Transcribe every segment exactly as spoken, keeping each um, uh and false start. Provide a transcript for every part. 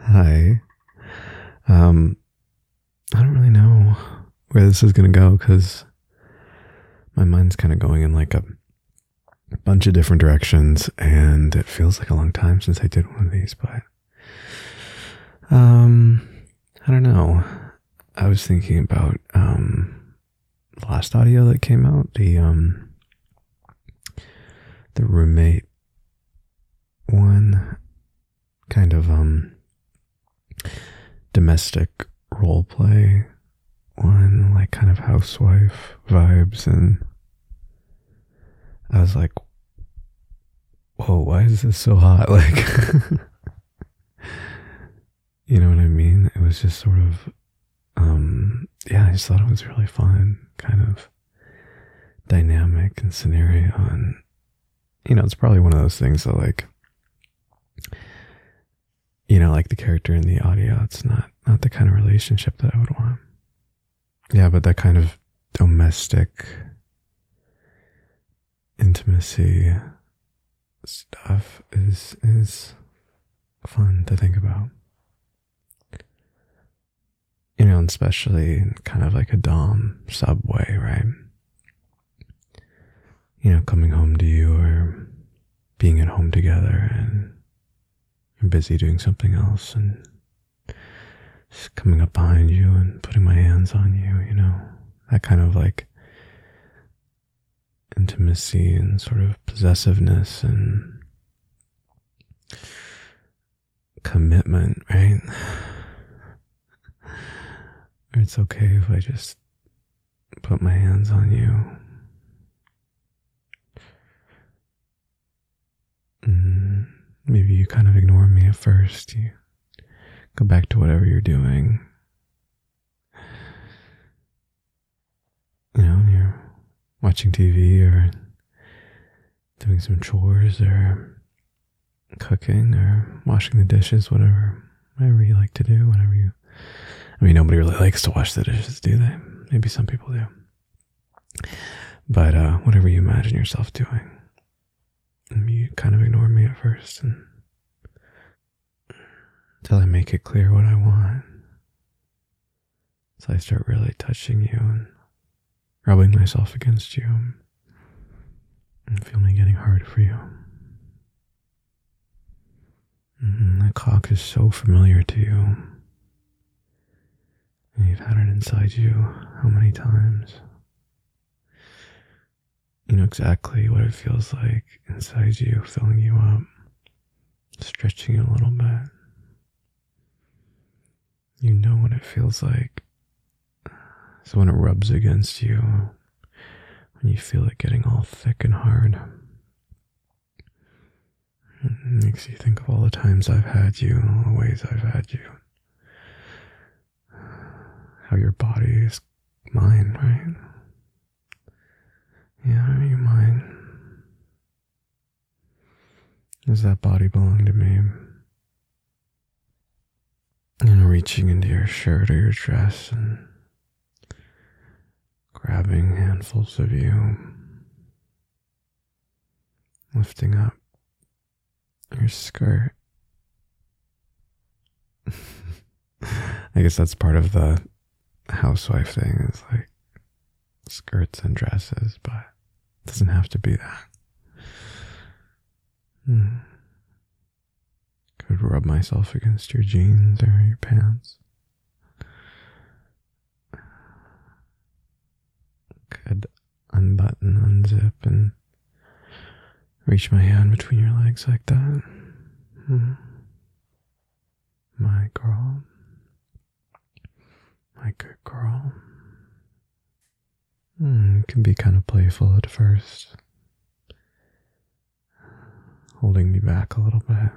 Hi. Um, I don't really know where this is going to go because my mind's kind of going in like a bunch of different directions, and it feels like a long time since I did one of these, but um, I don't know. I was thinking about um, the last audio that came out, the um, the roommate one, kind of um, domestic role play one, like kind of housewife vibes, and I was like, whoa, why is this so hot? Like, you know what I mean? It was just sort of, um, yeah, I just thought it was really fun, kind of dynamic and scenario. And, you know, it's probably one of those things that, like, you know, like the character in the audio, it's not, not the kind of relationship that I would want. Yeah, but that kind of domestic intimacy stuff is is fun to think about. You know, and especially kind of like a dom subway, right? You know, coming home to you or being at home together and you're busy doing something else and just coming up behind you and putting my hands on you, you know, that kind of like intimacy and sort of possessiveness and commitment, right? It's okay if I just put my hands on you. Mm, maybe you kind of ignore me at first. You go back to whatever you're doing. You know, you're watching T V or doing some chores or cooking or washing the dishes, whatever, whatever you like to do, whatever you, I mean, nobody really likes to wash the dishes, do they? Maybe some people do. But uh, whatever you imagine yourself doing, you kind of ignore me at first and until I make it clear what I want. So I start really touching you and rubbing myself against you and feel me getting hard for you. Mm-hmm. That cock is so familiar to you. And you've had it inside you how many times? You know exactly what it feels like inside you, filling you up, stretching you a little bit. You know what it feels like. So when it rubs against you, when you feel it getting all thick and hard, it makes you think of all the times I've had you, all the ways I've had you. How your body is mine, right? Yeah, you're mine. Does that body belong to me? And reaching into your shirt or your dress and grabbing handfuls of you, lifting up your skirt. I guess that's part of the housewife thing, is like skirts and dresses, but it doesn't have to be that. Hmm. Could rub myself against your jeans or your pants. Could unbutton, unzip, and reach my hand between your legs like that. Hmm. My girl. My good girl. Hmm. It can be kind of playful at first, holding me back a little bit.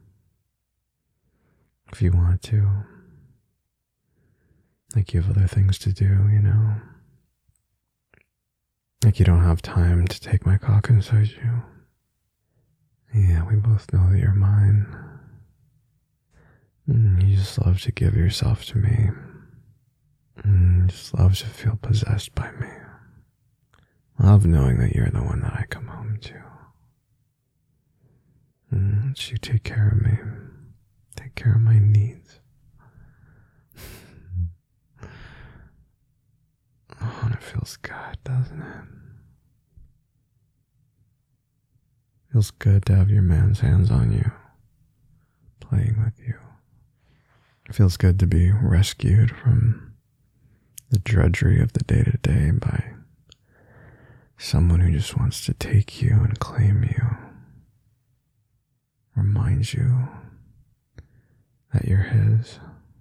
If you want to. Like you have other things to do, you know? Like you don't have time to take my cock inside you. Yeah, we both know that you're mine. Mm, you just love to give yourself to me. Mm, you just love to feel possessed by me. Love knowing that you're the one that I come home to. Mm, that you take care of me. Take take care of my needs. Oh, and it feels good, doesn't it? Feels good to have your man's hands on you, playing with you. It feels good to be rescued from the drudgery of the day-to-day by someone who just wants to take you and claim you, reminds you that you're his.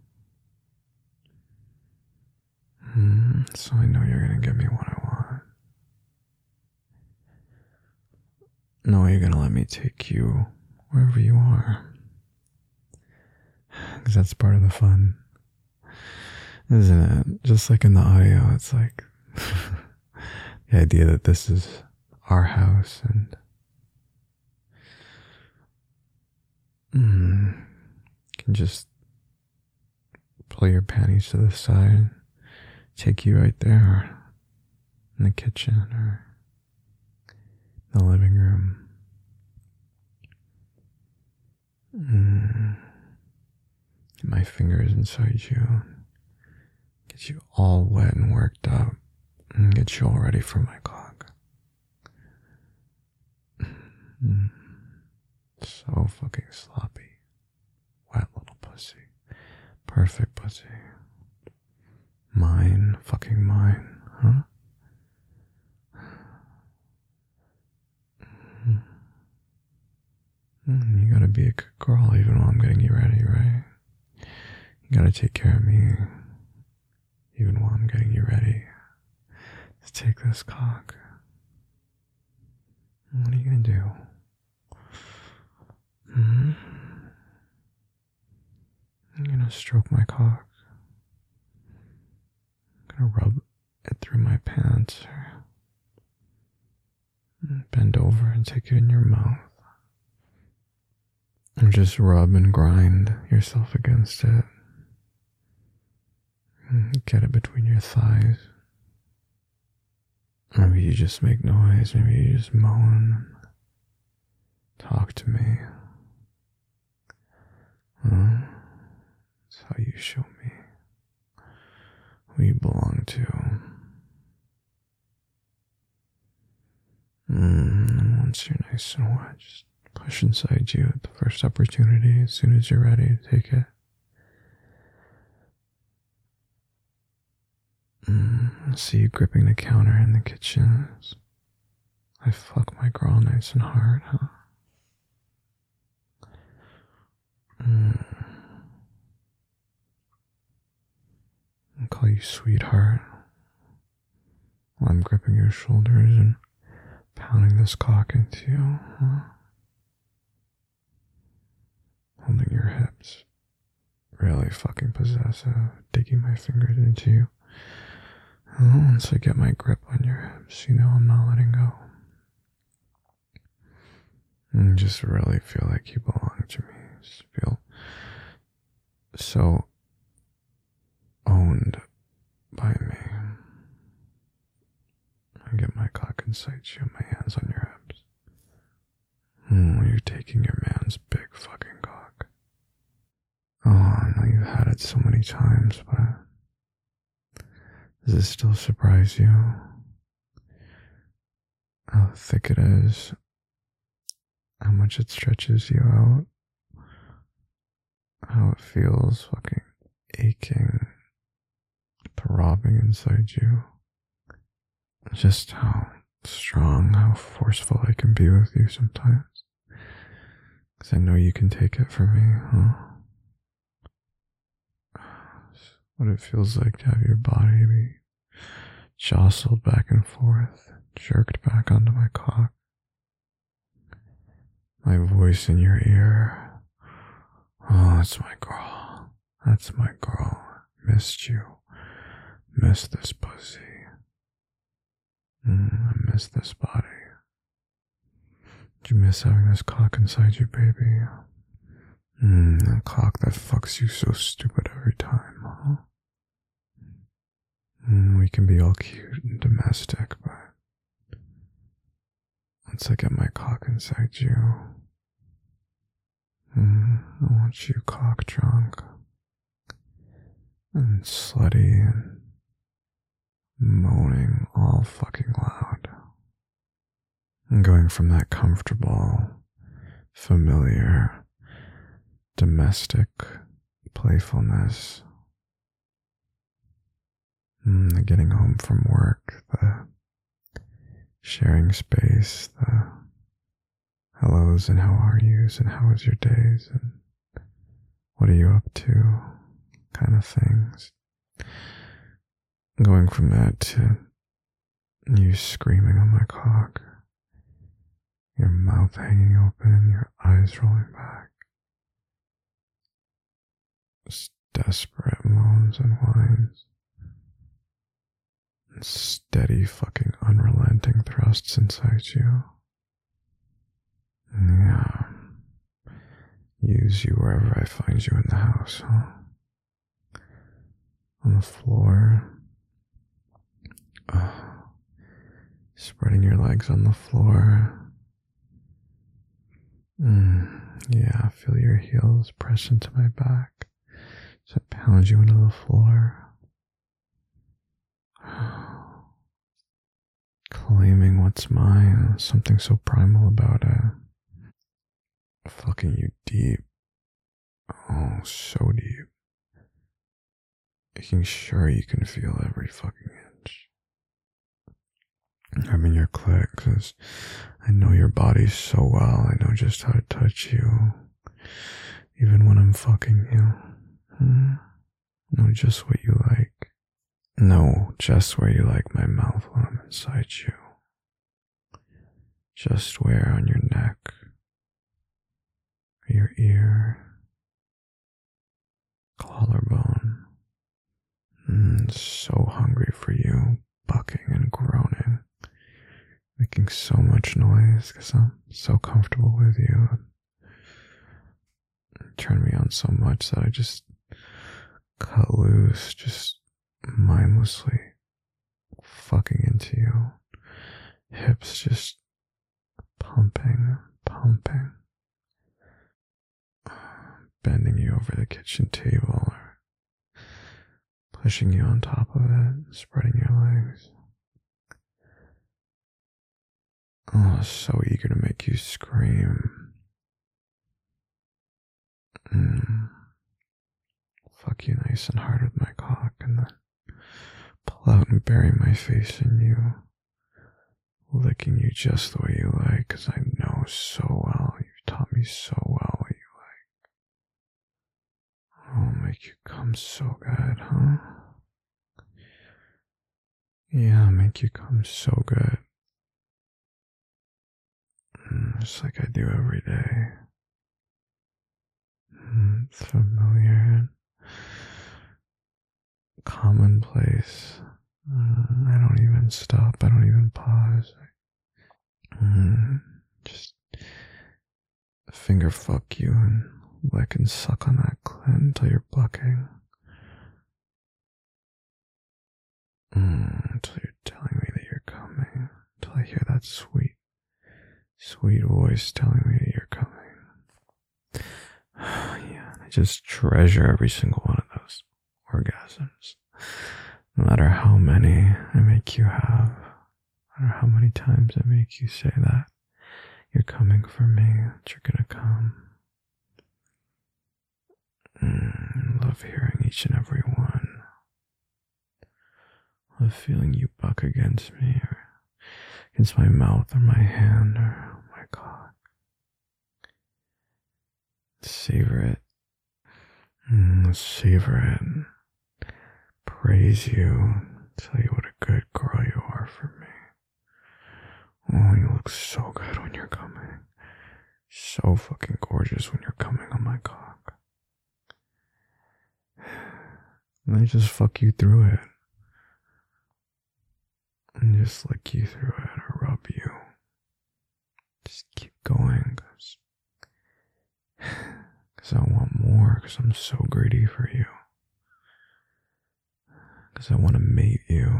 Mm, so I know you're going to give me what I want. No, you're going to let me take you wherever you are. Because that's part of the fun, isn't it? Just like in the audio, it's like the idea that this is our house and mm, you can just pull your panties to the side, take you right there in the kitchen or the living room. Mm. Get my fingers inside you, get you all wet and worked up, and get you all ready for my cock. Mm. So fucking sloppy, wet little pussy, perfect pussy. Mine, fucking mine, huh? Mm, you gotta be a good girl even while I'm getting you ready, right? You gotta take care of me even while I'm getting you ready to take this cock. What are you gonna do? Mm-hmm. I'm gonna stroke my cock. I'm gonna rub it through my pants or bend over and take it in your mouth. Or just rub and grind yourself against it. Get it between your thighs. Maybe you just make noise. Maybe you just moan. Talk to me. Huh? That's how you show me who you belong to. Mm, and once you're nice and wet, just push inside you at the first opportunity as soon as you're ready to take it. Mm, I see you gripping the counter in the kitchen. I fuck my girl nice and hard, huh? Mm. I'll call you sweetheart while I'm gripping your shoulders and pounding this cock into you, huh? Holding your hips, really fucking possessive, digging my fingers into you. Oh, once I get my grip on your hips, you know I'm not letting go. And just really feel like you belong to me. Just feel so owned by me. I get my cock inside you, my hands on your hips. Mm, you're taking your man's big fucking cock. Oh, I know you've had it so many times, but does it still surprise you how thick it is, how much it stretches you out, how it feels fucking aching, throbbing inside you, just how strong, how forceful I can be with you sometimes, because I know you can take it from me, huh? What it feels like to have your body be jostled back and forth, jerked back onto my cock. My voice in your ear. Oh, it's my girl. That's my girl. Missed you. Missed this pussy. Mm, I miss this body. Did you miss having this cock inside you, baby? Mm, a cock that fucks you so stupid every time, huh? Mm, we can be all cute and domestic, but once I get my cock inside you, mm, I want you cock drunk and slutty and moaning all fucking loud. And going from that comfortable, familiar, domestic playfulness, and the getting home from work, the sharing space, the hellos and how are yous and how was your days and what are you up to kind of things. Going from that to you screaming on my cock, your mouth hanging open, your eyes rolling back, just desperate moans and whines, and steady fucking unrelenting thrusts inside you. Yeah. Use you wherever I find you in the house, huh? On the floor. Uh, spreading your legs on the floor. Mm, yeah, feel your heels press into my back as I pound you into the floor. Claiming what's mine, something so primal about it. Fucking you deep. Oh, so deep. Making sure you can feel every fucking inch. I'm in your clit because I know your body so well. I know just how to touch you. Even when I'm fucking you. Hmm? Know just what you like. Know just where you like my mouth when I'm inside you. Just where on your neck. Your ear. Collarbone. Mm, so hungry for you. Bucking and groaning. Making so much noise because I'm so comfortable with you. You turn me on so much that I just cut loose, just mindlessly fucking into you. Hips just pumping, pumping. Bending you over the kitchen table or pushing you on top of it, spreading your legs. Oh, so eager to make you scream. Mm. Fuck you nice and hard with my cock and then pull out and bury my face in you. Licking you just the way you like, because I know so well, you've taught me so well what you like. Oh, make you come so good, huh? Yeah, make you come so good. Mm, just like I do every day. Mm, it's familiar. Commonplace. Mm, I don't even stop. I don't even pause. Mm, just finger fuck you and lick and suck on that clit until you're bucking. Mm, until you're telling me that you're coming. Until I hear that sweet, sweet voice telling me that you're coming. Yeah, I just treasure every single one of those orgasms. No matter how many I make you have, no matter how many times I make you say that you're coming for me, that you're gonna come. Mm, I love hearing each and every one. I love feeling you buck against me, or against my mouth, or my hand, or my cock. Savor it. Mm, savor it. Praise you. Tell you what a good girl you are for me. Oh, you look so good when you're coming. So fucking gorgeous when you're coming on my cock. And I just fuck you through it. And just lick you through it or rub you. Just keep going, cause, cause I want more, cause I'm so greedy for you. Cause I want to mate you.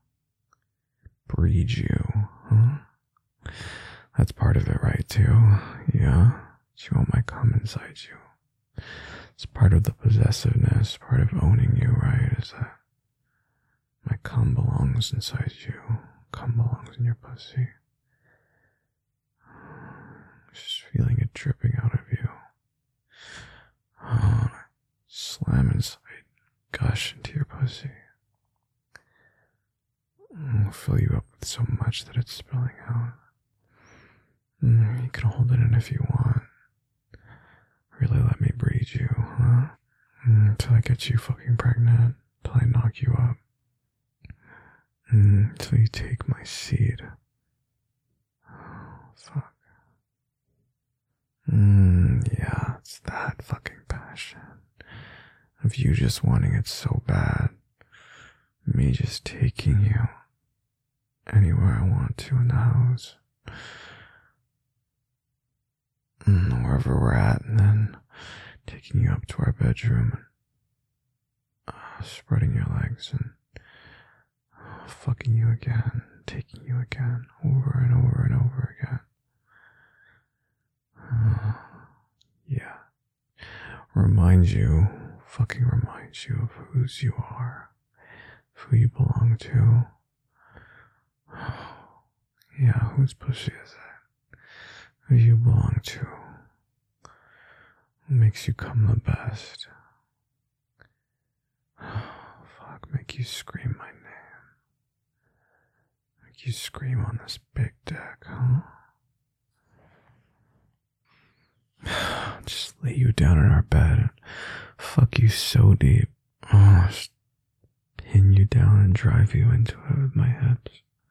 Breed you, huh? That's part of it, right, too? Yeah? You want my cum inside you. It's part of the possessiveness, part of owning you, right? Is that my cum belongs inside you, cum belongs in your pussy. Just feeling it dripping out of you. Oh, slam inside, gush into your pussy. I'll fill you up with so much that it's spilling out. Mm, you can hold it in if you want. Really let me breed you, huh? Mm, until I get you fucking pregnant. Until I knock you up. Mm, until you take my seed. Oh, fuck. Mm, yeah, it's that fucking passion. Of you just wanting it so bad. Me just taking you anywhere I want to in the house. Mm, wherever we're at, and then taking you up to our bedroom and uh, spreading your legs and uh, fucking you again, taking you again, over and over and over again. Uh, yeah. Reminds you, fucking reminds you of whose you are, of who you belong to. Yeah, whose pussy is it? Who you belong to? Who makes you come the best? Fuck, make you scream my name. Make you scream on this big dick, huh? Just lay you down in our bed and fuck you so deep. Oh, just pin you down and drive you into it with my hips.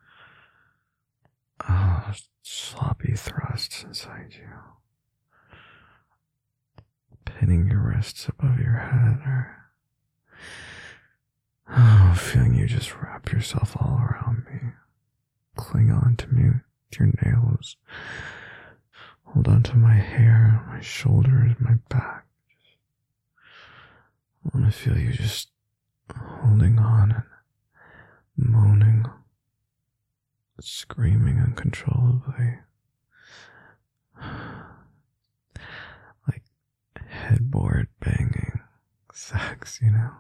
Oh, sloppy thrusts inside you. Pinning your wrists above your head, or oh, feeling you just wrap yourself all around me. Cling on to me with your nails. Hold on to my hair, my shoulders, my back. I want to feel you just holding on and moaning, screaming uncontrollably. Like headboard banging sex, you know?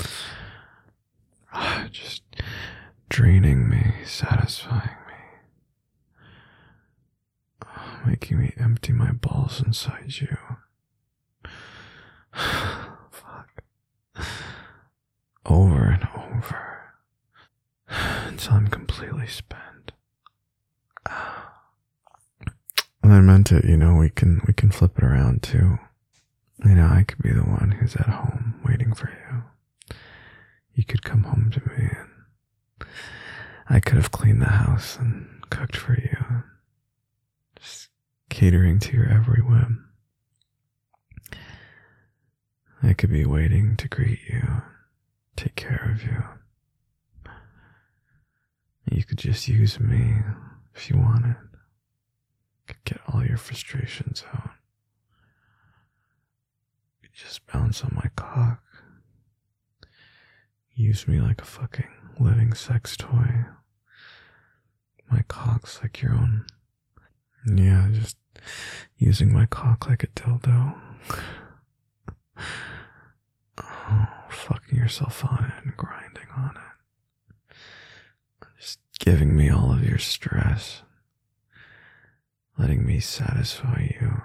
Just draining me, satisfying me. Making me empty my balls inside you. Fuck. Over and over. Until I'm completely spent. And I meant it, you know, we can we can flip it around too. You know, I could be the one who's at home waiting for you. You could come home to me and I could have cleaned the house and cooked for you. Just catering to your every whim. I could be waiting to greet you, take care of you. You could just use me if you wanted. Could get all your frustrations out. You just bounce on my cock. Use me like a fucking living sex toy. My cock's like your own. Yeah, just using my cock like a dildo. Oh, fucking yourself on it and grinding on it. Just giving me all of your stress. Letting me satisfy you.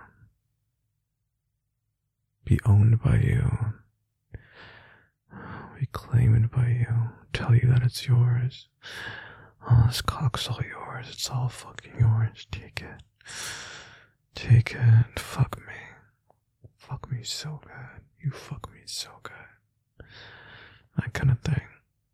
Be owned by you. Be claimed by you. Tell you that it's yours. Oh, this cock's all yours. It's all fucking yours. Take it. Take it and fuck me. Fuck me so good. You fuck me so good. That kind of thing.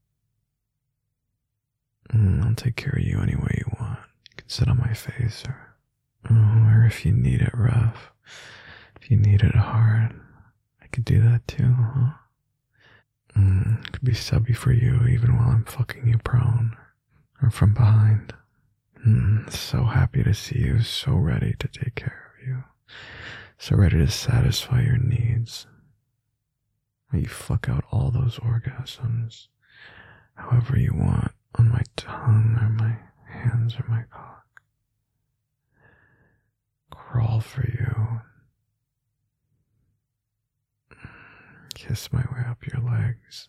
Mm, I'll take care of you any way you want. You can sit on my face, or, oh, or if you need it rough, if you need it hard, I could do that too, huh? Mm, it could be subby for you even while I'm fucking you prone, or from behind. Mm, so happy to see you, so ready to take care of you, so ready to satisfy your needs. You fuck out all those orgasms however you want, on my tongue or my hands or my cock. Crawl for you. Kiss my way up your legs.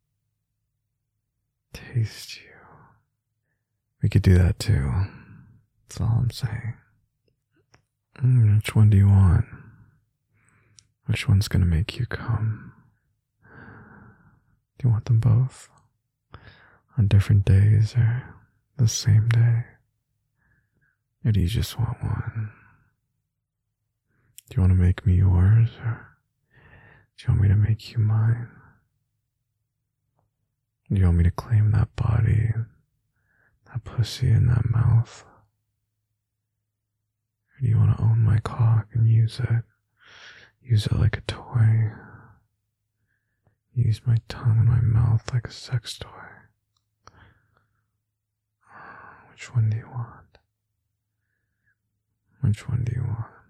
Taste you. We could do that too. That's all I'm saying. Mm, which one do you want? Which one's gonna make you come? Do you want them both? On different days or the same day? Or do you just want one? Do you want to make me yours, or do you want me to make you mine? Do you want me to claim that body, that pussy, and that mouth? Or do you want to own my cock and use it? Use it like a toy? Use my tongue and my mouth like a sex toy? Which one do you want? Which one do you want?